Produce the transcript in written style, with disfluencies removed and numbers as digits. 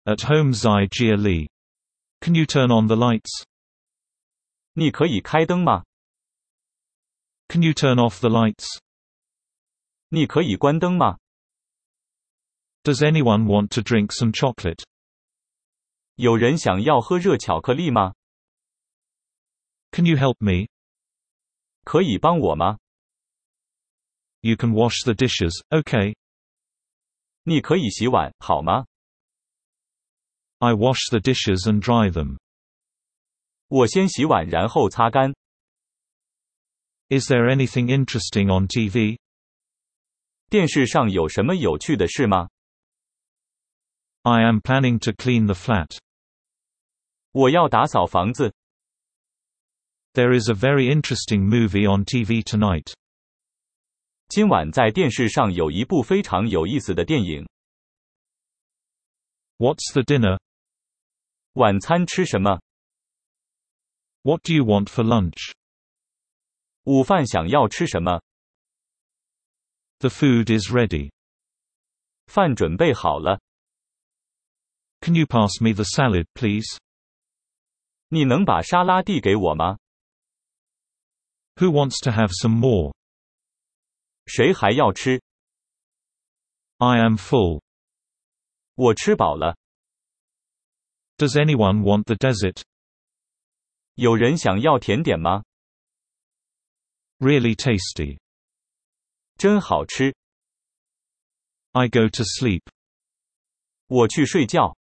At home Zai Jia Li. Can you turn on the lights? 你可以开灯吗？ Can you turn off the lights? 你可以关灯吗？ Does anyone want to drink some chocolate? 有人想要喝热巧克力吗？ Can you help me? 可以帮我吗？ You can wash the dishes, okay. 你可以洗碗，好吗？ I wash the dishes and dry them. 我先洗碗然后擦干。 Is there anything interesting on TV? 电视上有什么有趣的事吗？ I am planning to clean the flat. 我要打扫房子。 There is a very interesting movie on TV tonight. 今晚在电视上有一部非常有意思的电影。 What's the dinner? 晚餐吃什么？ What do you want for lunch? 午饭想要吃什么？ The food is ready. 饭准备好了。 Can you pass me the salad, please? 你能把沙拉递给我吗？ Who wants to have some more? 谁还要吃？ I am full. 我吃饱了。 Does anyone want the dessert? 有人想要甜点吗？ Really tasty. 真好吃。 I go to sleep. 我去睡觉。